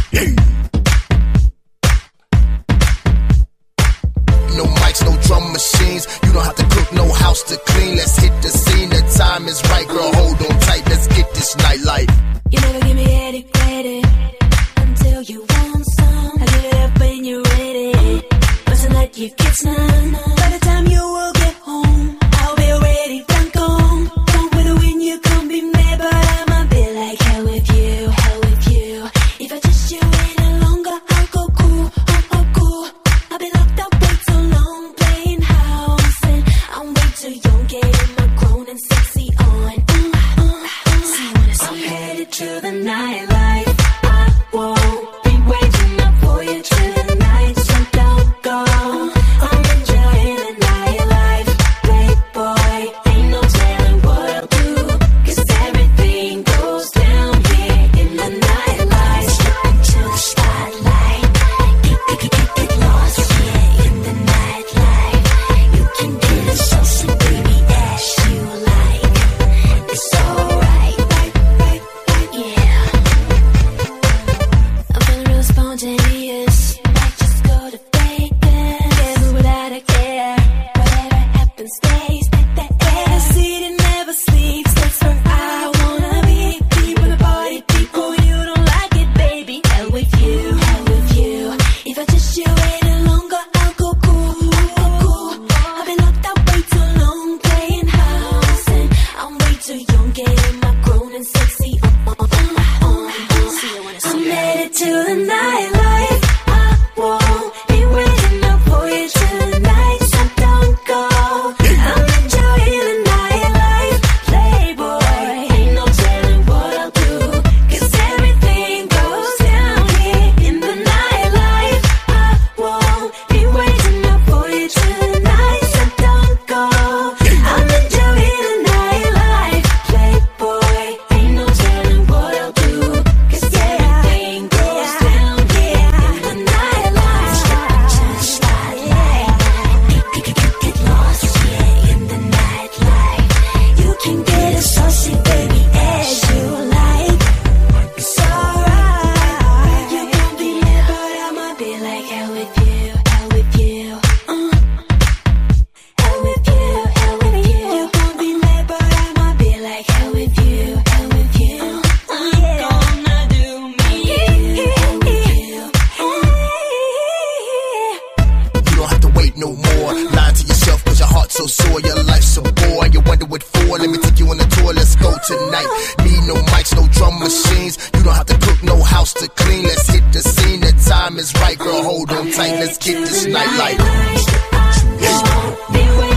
Yeah. No mics, no drum machines. You don't have to cook, no house to clean. Let's hit the scene, the time is right. Girl, hold on tight, let's get this nightlife. You never give me any credit until you want some. I give it up when you're ready, but tonight you get none. By the time you will get home, I'll be already done gone. Don't wait when you come be mad, but I'ma be like hell with you, hell with you. If I just you any longer, I'll go cool, oh cool. I've been locked up way too long, playing house, and I'm way too young, getting my grown and sexy on. I'm headed to the nightlife. I won't be waiting up for you tonight, so don't go. I'm enjoying the nightlife, playboy. Ain't no telling what I'll do, 'cause everything goes down here in the nightlife. Step into the spotlight, get lost here in the nightlife. You can get a saucy baby as you like. It's alright, right, yeah. I'm feeling real spontaneous. Might just go to Vegas, get it without a care. Whatever happens stays. The city never sleeps. That's where I wanna be. Deep in the party, people, you don't like it, baby. Hell with you, hell with you. If I just you any longer, I'll go cool, I've been locked out way too long, playing house, and I'm way too young, getting my grown and sexy on. I'm headed to the nightlife. I won't be waiting up for you tonight, so don't go. I'm enjoying the nightlife, playboy. Ain't no telling what I'll do, 'cause everything goes down here in the nightlife. I won't be waiting up for you tonight, so don't go. I'm enjoying the nightlife, playboy. Ain't no telling what I'll do, 'cause everything goes down here in the nightlife. Step into the spotlight, get lost here in the nightlife. You can get a saucy baby as you like. It's alright. You gon' be mad, but I'ma be like hell with you, hell with you. Hell with you, hell with you. You gon' be mad, but I'ma be like hell with you, hell with you. I'm gonna do me, hell with you. You don't have to wait no more. Lying to yourself 'cause your heart's so sore. Your life's a bore and you wonder what for. Let me take you on a tour, let's go tonight. Need no mics, no drum machines. You don't have to cook, no house to clean. Let's hit the scene, the time is right. Girl, hold on tight, let's get this nightlife. I won't be waiting